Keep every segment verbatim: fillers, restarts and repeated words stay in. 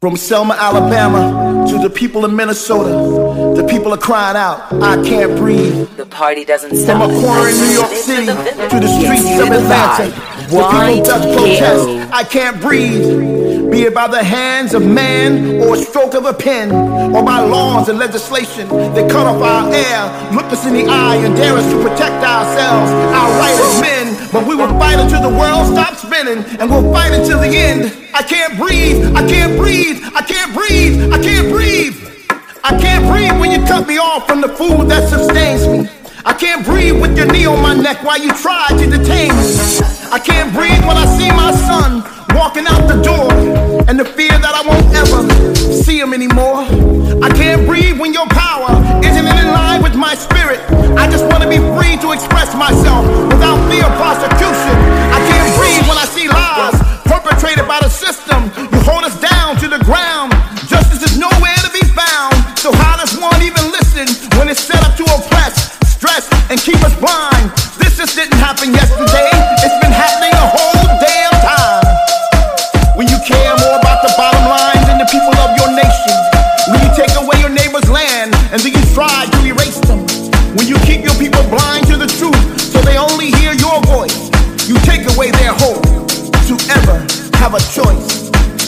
From Selma, Alabama, to the people of Minnesota, the people are crying out, I can't breathe. The party doesn't stop. From a quarry in New York City to the streets of Atlanta, the people thus protest, I can't breathe. Be it by the hands of man or a stroke of a pen, or by laws and legislation that cut off our air, look us in the eye and dare us to protect ourselves, our right as men. But we will fight until the world stops spinning, and we'll fight until the end. I can't breathe, I can't breathe, I can't breathe, I can't breathe. I can't breathe when you cut me off from the food that sustains me. I can't breathe with your knee on my neck while you try to detain me. I can't breathe when I see my son walking out the door, and the fear that I won't ever see him anymore. I can't breathe when your power isn't in line with my spirit. I just want to be free to express myself without fear of prosecution. I can't breathe when I see lies perpetrated by the system. You hold us down to the ground. Justice is nowhere to be found. So how does one even listen when it's set up to oppress, stress, and keep us blind? This just didn't happen yesterday. It's been happening the whole damn time. When you care more about the bottom line than the people of your nation. When you take away your neighbor's land and then you try to erase them. When you keep your people blind to the truth so they only hear your voice. You take away their hope to ever have a choice.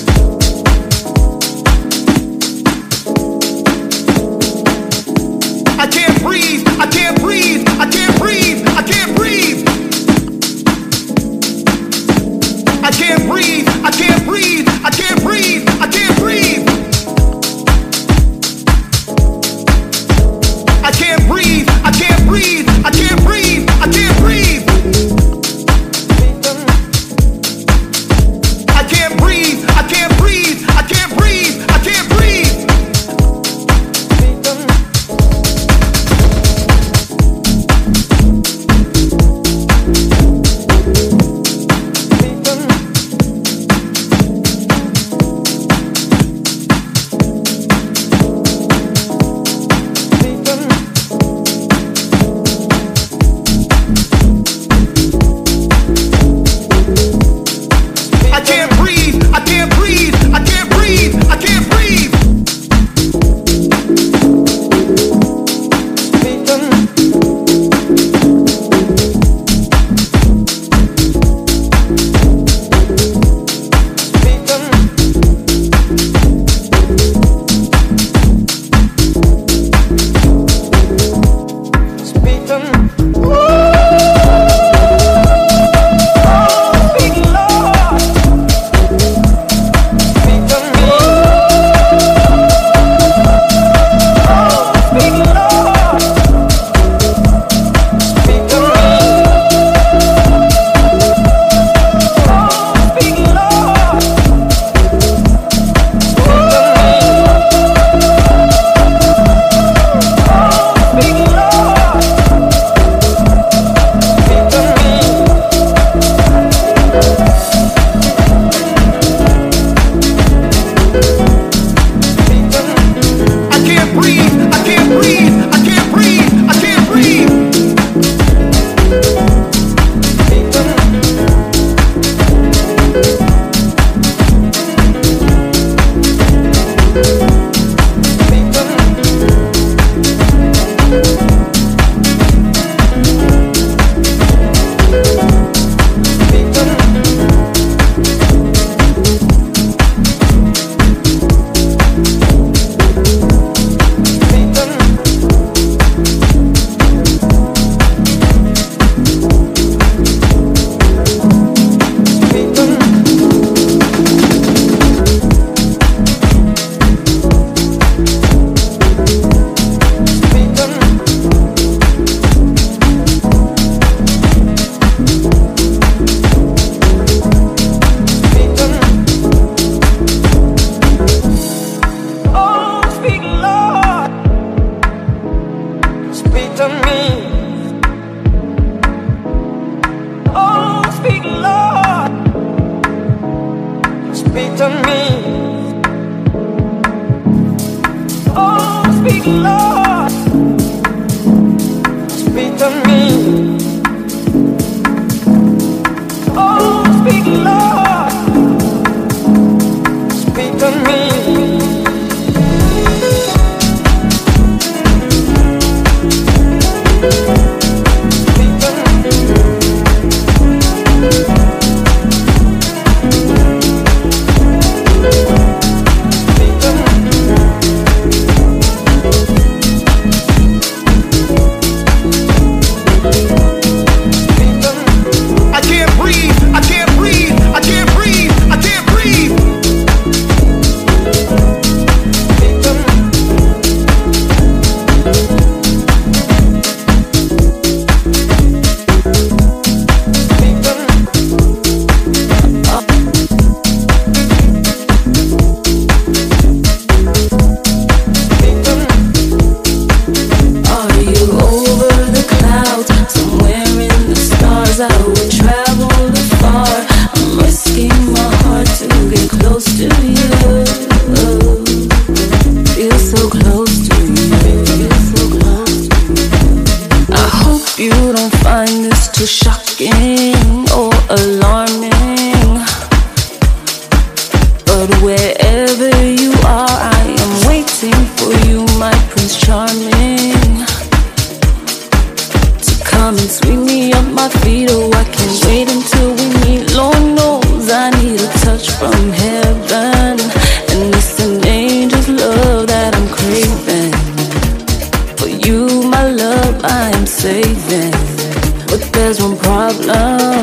I can't breathe, I can't breathe, I can't breathe, I can't breathe. I can't breathe, I can't breathe, I can't breathe, I can't breathe. I can't breathe, I can't breathe, I can't breathe, I can't breathe. I can't breathe, I can't breathe, I can't breathe, I can't breathe. Speak to me. Oh, speak, Lord. Speak to me. Oh, speak, Lord. Speak to me. you don't find this too shocking or alarming, but wherever you are, I am waiting for you, my Prince Charming, to come and sweep me up my feet. Oh, I can't wait until we meet. Lord knows I need a touch from heaven, and it's an angel's love that I'm craving. For you, my love, I am saving. But there's one problem.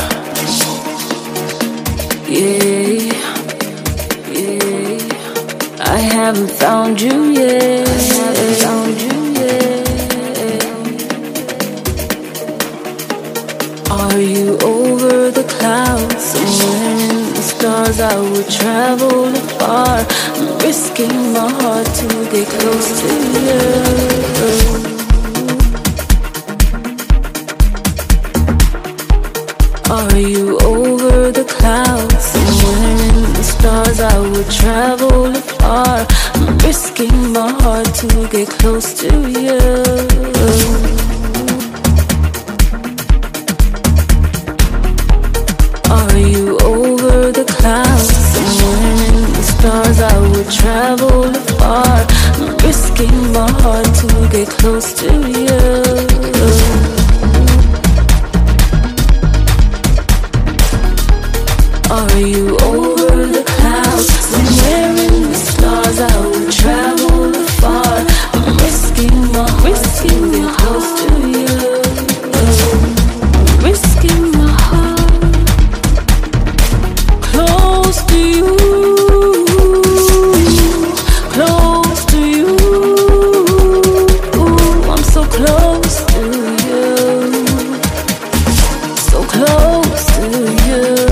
Yeah, yeah. I haven't found you yet. I haven't found you yet. Are you over the clouds? Somewhere in the stars I would travel afar. I'm risking my heart to get close to you. Are you over the clouds? Somewhere in the stars I would travel afar. I'm risking my heart to get close to you. Are you over the clouds? Somewhere in the stars I would travel afar. I'm risking my heart to get close to you. Are you over the clouds? Somewhere in the stars I would travel afar. I'm risking my heart to get close to you. Risking my heart close to you. Close to you. Ooh, I'm so close to you. So close to you.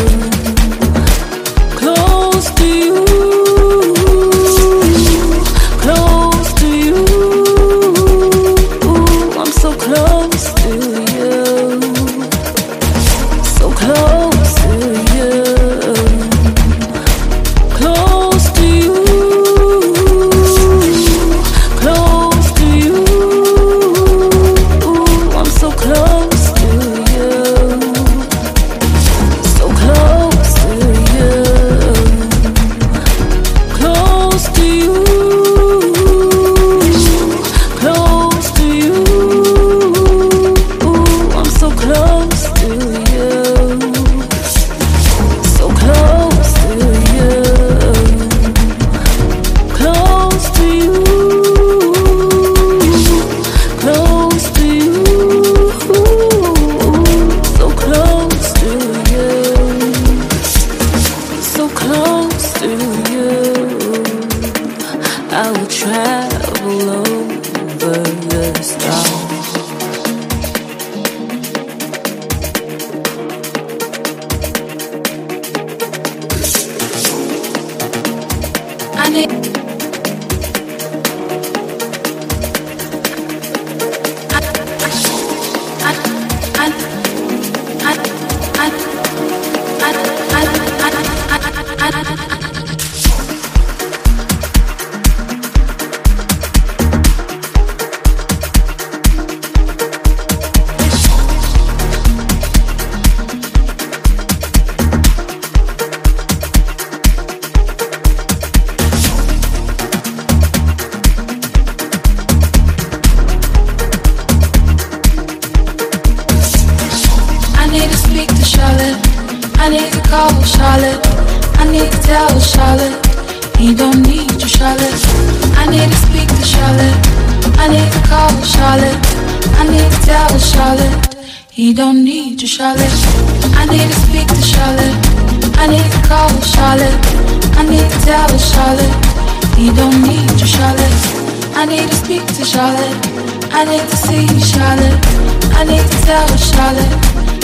He don't need you, Charlotte. I need to speak to Charlotte. I need to call Charlotte. I need to tell Charlotte. He don't need you, Charlotte. I need to speak to Charlotte. I need to see Charlotte. I need to tell Charlotte.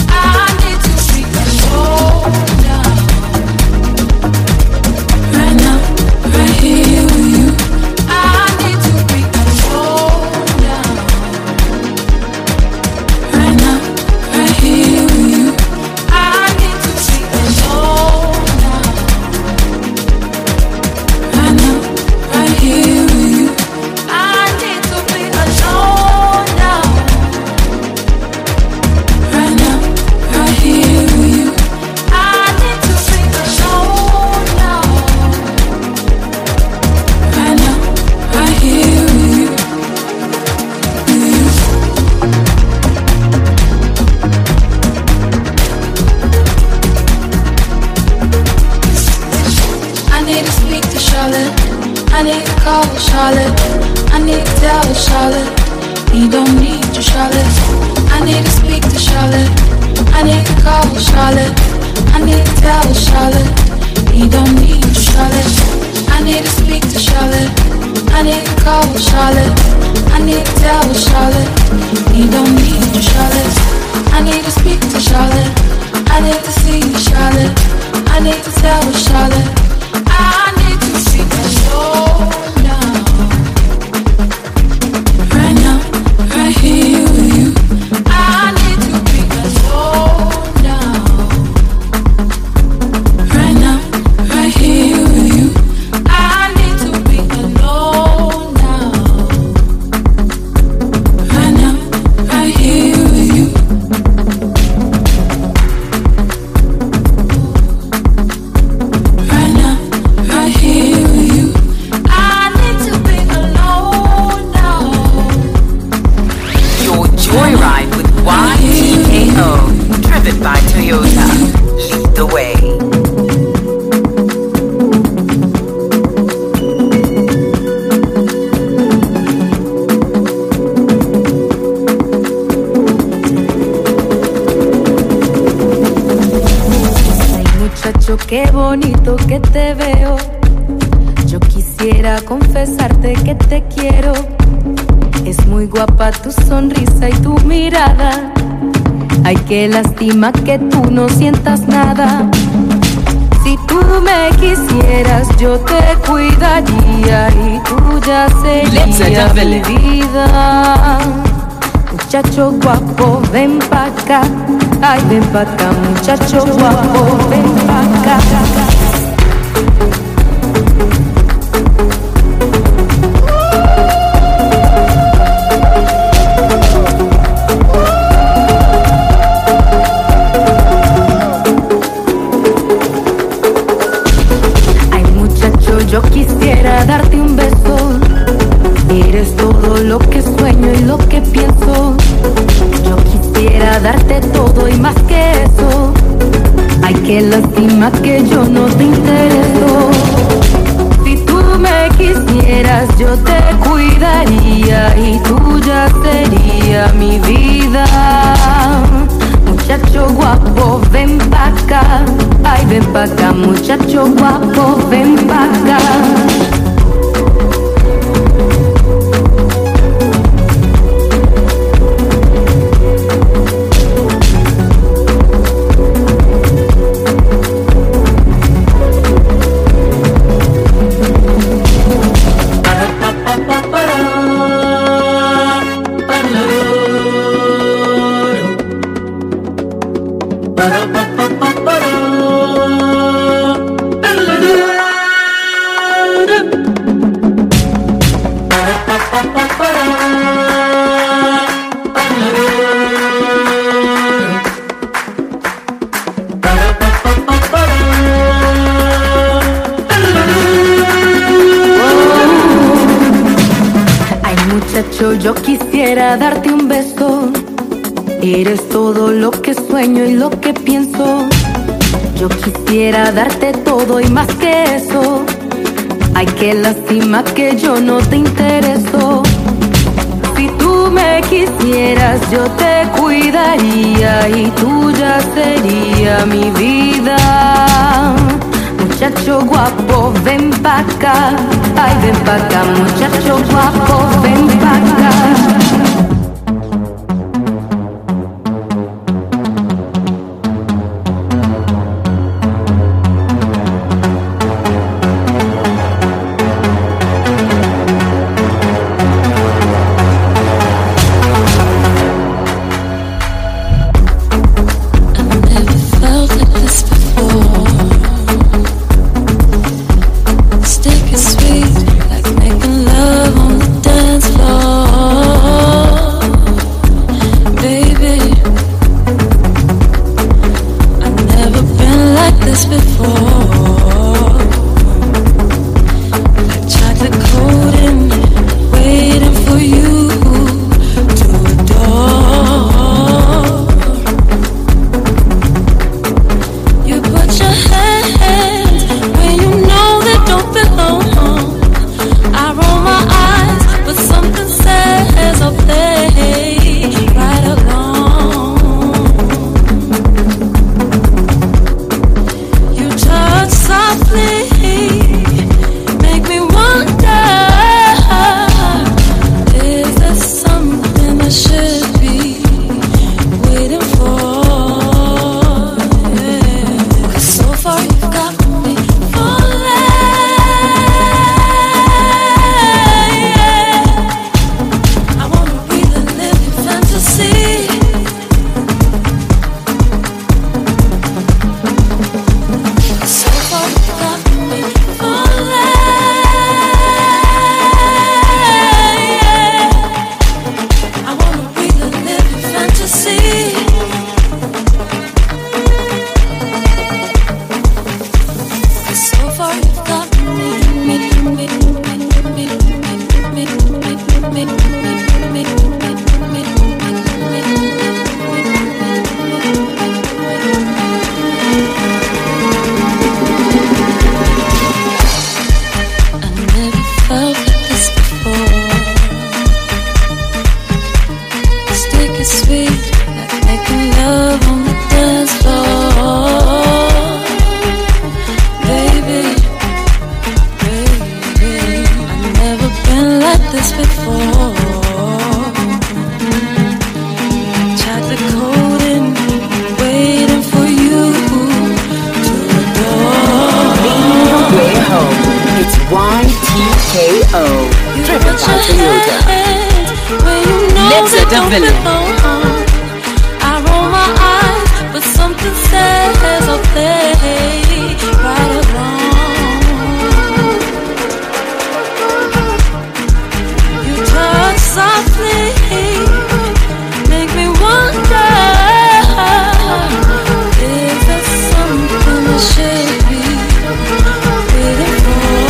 I need to speak alone now. Right now, right here with you. I need to be alone now. Right now, right here with you. I need to be alone now. Right now, right here with you. I need to be alone now. Charlotte. I need to tell Charlotte. He don't need you, Charlotte. I need to speak to Charlotte. I need to call Charlotte. I need to tell Charlotte. He don't need you, Charlotte. I need to speak to Charlotte. I need to call Charlotte. I need to tell Charlotte. He don't need you, Charlotte. I need to speak to Charlotte. I need to see Charlotte. I need to tell Charlotte. I need to see my soul now. Right now, right here with you. I need to be my soul now. Right now, right here with you. I need to be alone now. Right now, right here with you. Right now, right here with you. I need to be alone now. Your joyride with Y T K O, driven by Toyota. Lead the way. Muchacho, qué bonito que te veo. Yo quisiera confesarte que te quiero. Es muy guapa tu sonrisa y tu mirada. Ay, qué lástima que tú no sientas nada. Si tú me quisieras, yo te cuidaría y tuya sería mi vida. Muchacho guapo, ven pa' acá. Ay, ven pa' acá, muchacho guapo, ven pa' acá. Ay, muchacho, yo quisiera darte un beso. Eres todo lo que sueño y lo que pienso. Yo quisiera darte todo y más que eso. Ay, qué lástima que yo no te intereso. Si tú me quisieras, yo te cuidaría y tuya sería mi vida. Muchacho guapo, ven pa' acá. Ay, ven pa' acá, muchacho guapo, ven pa' acá. Yo quisiera darte un beso. Eres todo lo que sueño y lo que pienso. Yo quisiera darte todo y más que eso. Ay, qué lástima que yo no te intereso. Si tú me quisieras, yo te cuidaría y tuya sería mi vida. Muchacho guapo, ven pa' acá. Ay, ven pa' acá, muchacho guapo, ven pa' acá. Sweet, like making love on the dance floor. Village. I roll my eyes, but something says I'll play right along. You touch softly, make me wonder, is there something I should be waiting for?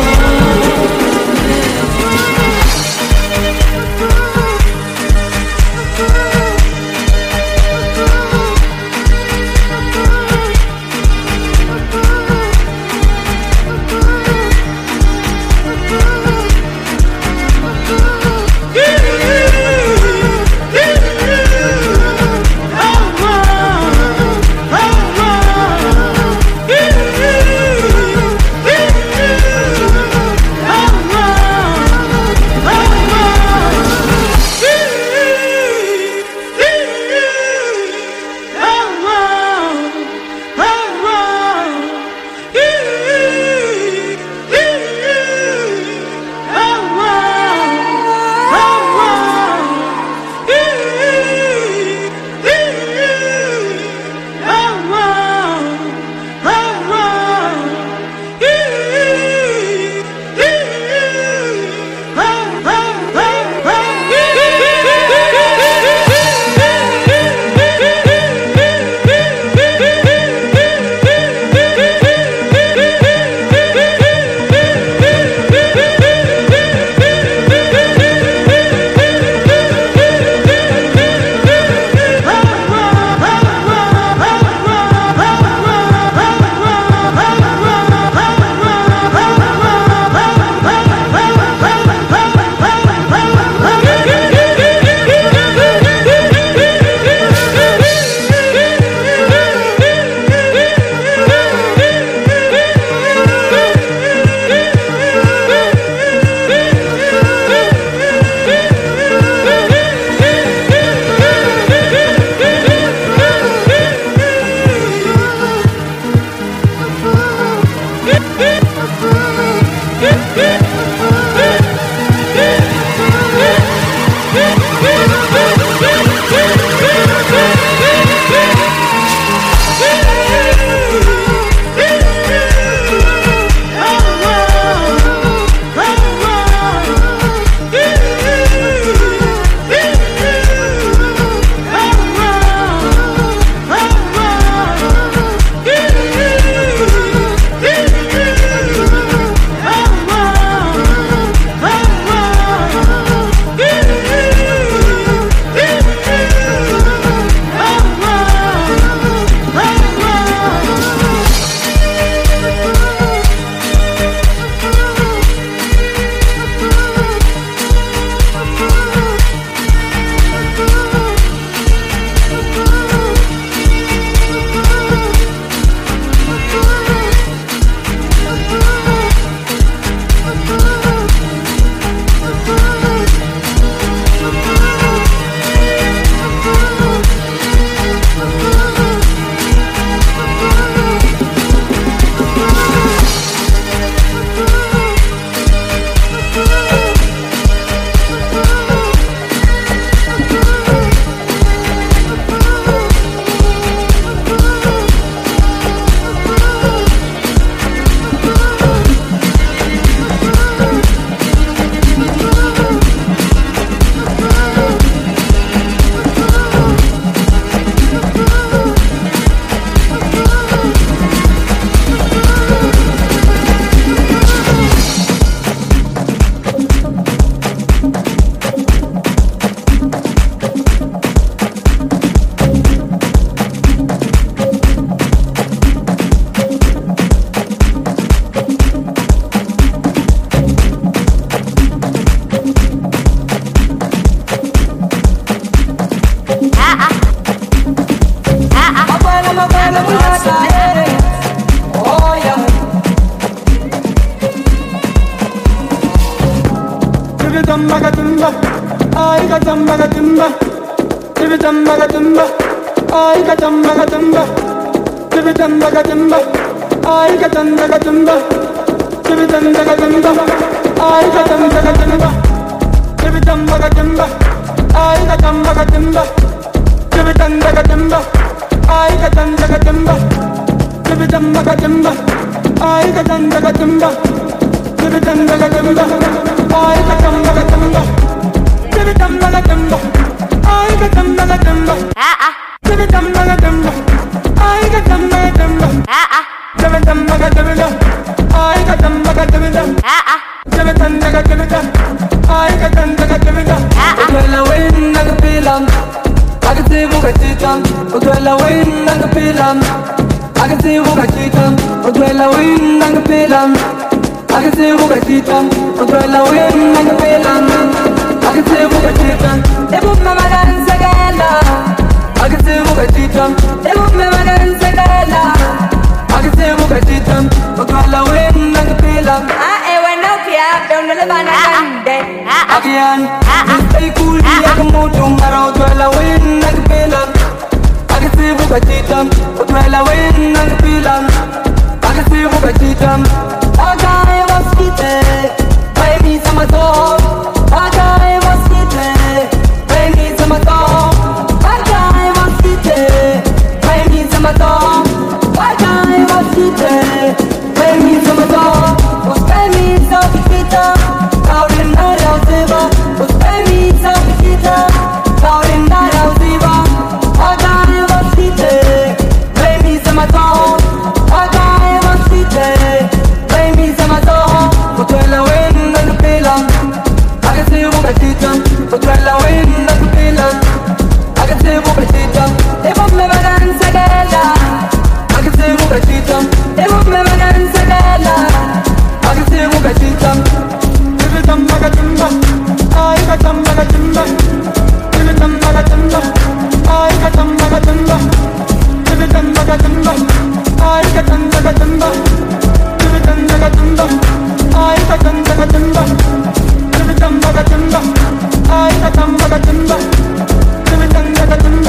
Timba, ay katamba katimba, tibitamba katimba, ay katamba katimba, tibitamba katimba, ay katamba katimba, tibitamba katimba, ay katamba katimba, tibitamba katimba, I got them, I got them, give it them, I got them, I got them, I got them, give it them, I got them, I got them, I got them, give it them, I got them, I got them, I got them, give it them, I got them, I got them, I got them, give it them, I got them, I got them, I got them, give it them, I got them, I got them, I got them, give it them, I got them, I got them, I got them. Utwela win nagapilam, agasibu kachitam. Utwela win nagapilam, agasibu kachitam. Utwela win nagapilam, agasibu kachitam. Utwela win nagapilam, agasibu kachitam. Ebu mama dansa gala, agasibu kachitam. Ebu mama dansa gala, agasibu kachitam. Utwela win nagapilam. Ah, eh, when no kia, don't live on a Sunday. Again, stay cool, I can move tomorrow. Utwela win nagapilam, agasibu kachitam. Utwela win nagapilam, agasibu kachitam. Agay was kite, pay me some song. Agay was kite, pay me some song. Agay was kite, pay me some song. Agay was kite, pay me some song. Pay me some kita, out in the Ziva. Pay me some kita, out in the Ziva. Agay was kite, pay me some song. Agay was kite, pay me some song. Utwela win nagapilam, agasibu kachitam. Utwela win nagapilam, agasibu kachitam. Ebu mema dansa gala, agasibu kachitam. Ebu mema dansa gala, agasibu kachitam. Give it them, magatimba, I got them, magatimba. Give it them, magatimba, I got them, magatimba. Give it them, magatimba, I got them, magatimba. Give it them, magatimba, I got them, magatimba. Give it them, magatimba, I got them, magatimba. Give it them, magatimba,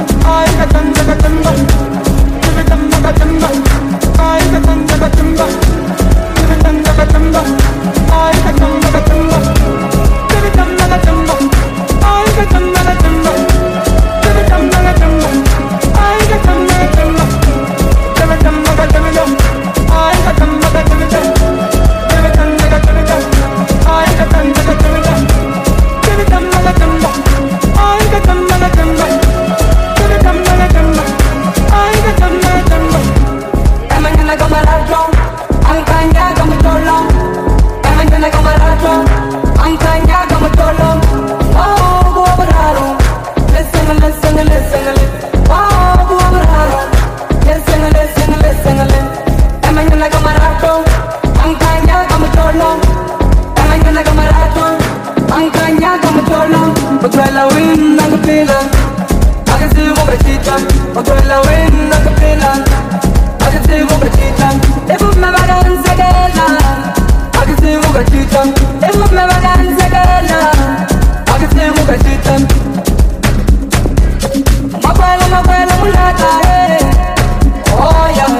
I got them, magatimba. Give it them, magatimba, I got them, magatimba. Give it them, magatimba, I got them, magatimba. Give it them, magatimba, I got them, magatimba. Give it them, magatimba, I got them, magatimba. Give it them, magatimba, I got them, magatimba. Give it them, magatimba, I got them, magatimba. Give it them, magatimba, I got them, magatimba. Give it them, magatimba, I got them, magatimba. Mañana como el alto, ancaña como tolo. Mañana como el alto, ancaña como tolo. Oh, guabararo, listen, listen, listen, listen. Oh, guabararo, listen, listen, listen, listen. Mañana como el alto, ancaña como tolo. Mañana como el alto, ancaña como tolo. Utwela win nagapilam, agasibu kachitam. Utwela win nagapilam, agasibu kachitam. Ebu mema dansa gala, agasibu kachitam. Ebu mema dansa gala, agasibu kachitam. Makwela, makwela mulata, hey. Oh yeah.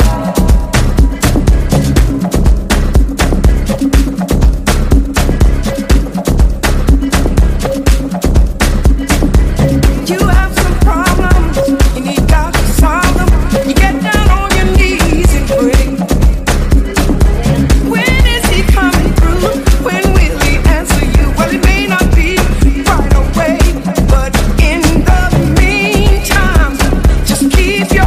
You have some problems, you need God to solve them. You get down on your knees and pray. When is He coming through? When will He answer you? Well, it may not be right away, but in the meantime, just keep your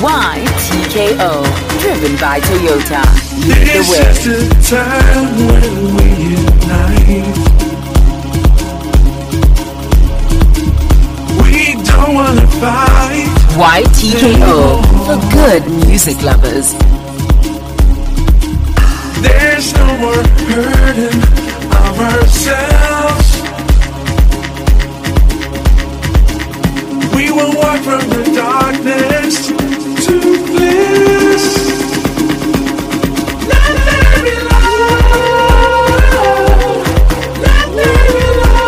Y T K O, driven by Toyota. Lead the This way. is the time when we unite. We don't wanna fight. Y T K O, for good music lovers. There's no more hurting of ourselves. We will walk from the darkness to bliss. Let there be love. Let there be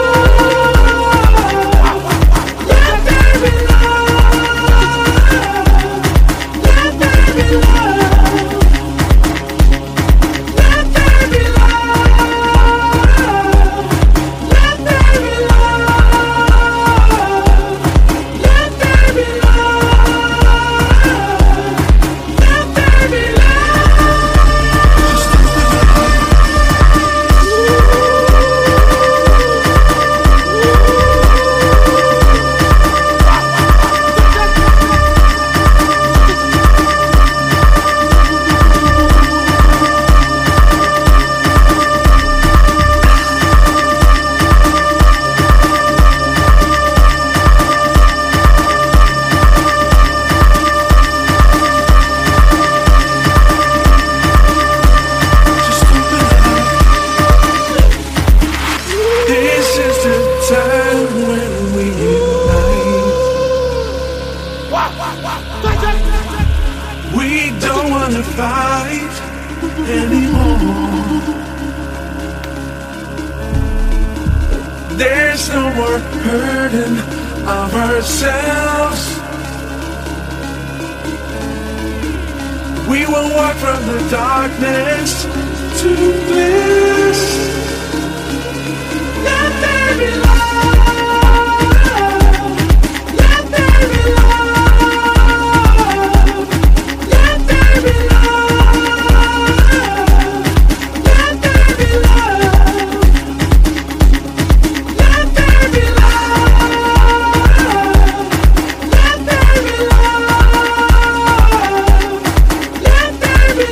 love. Let there be love. Let there be love. Let there be love. Let there be love. Let there be There's no more hurting of ourselves. We will walk from the darkness to bliss. Let there be love. Let there be love. Let there be love. Let there be love. Let there be love. Let there be love. Let there be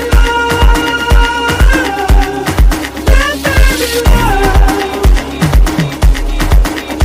love. Let there be love.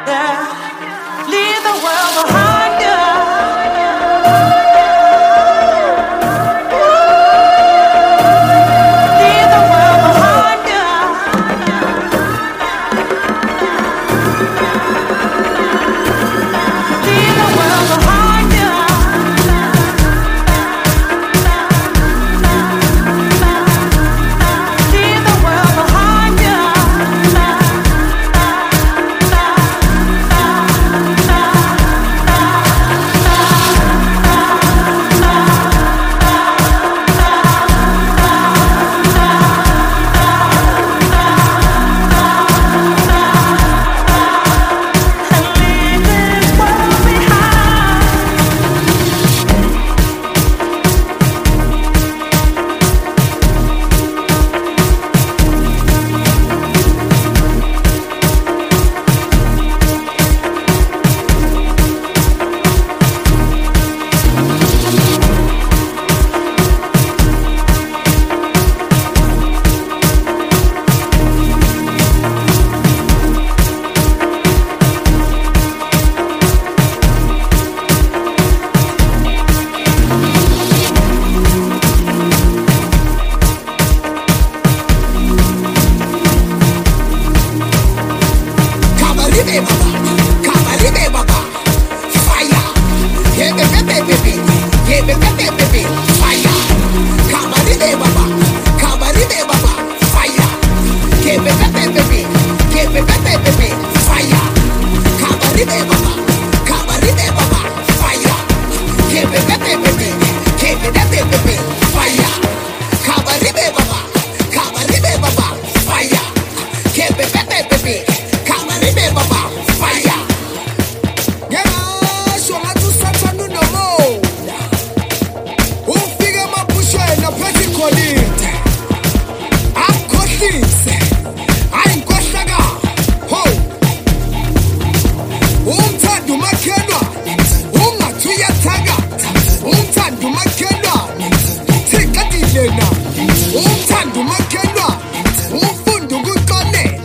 there. Leave the world behind you. Leave the world behind you. Leave the world behind you. Leave the world behind you.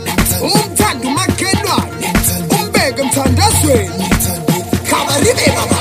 Come on,